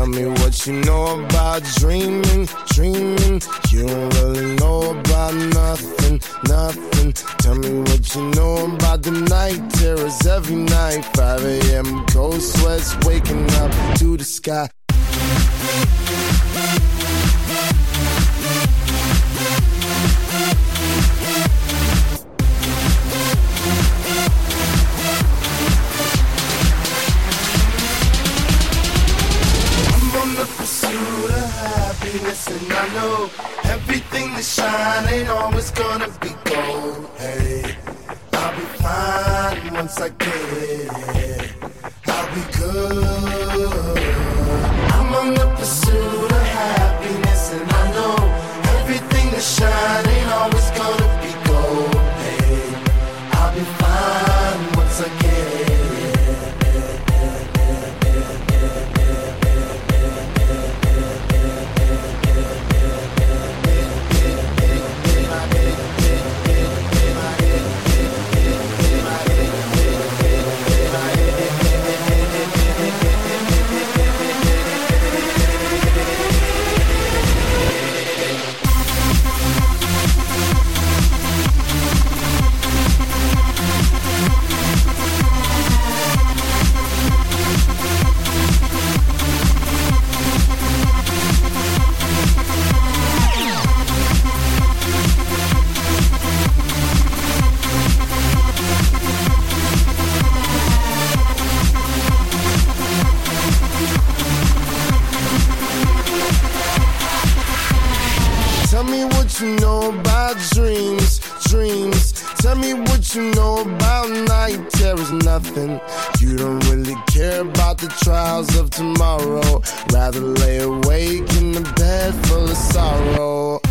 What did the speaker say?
Tell me what you know about dreaming, dreaming. You don't really know about nothing, nothing. Tell me what you know about the night terrors every night. 5 a.m. cold sweats waking up to the sky. Pursuit of happiness, and I know everything that shine ain't always gonna be gold. Hey, I'll be fine once I get it. I'll be good. I'm on the pursuit of happiness, and I know everything that shine ain't always gonna be gold. Hey, I'll be fine once I get it. Tell me what you know about dreams, dreams. Tell me what you know about night terrors, nothing. You don't really care about the trials of tomorrow. Rather lay awake in the bed full of sorrow.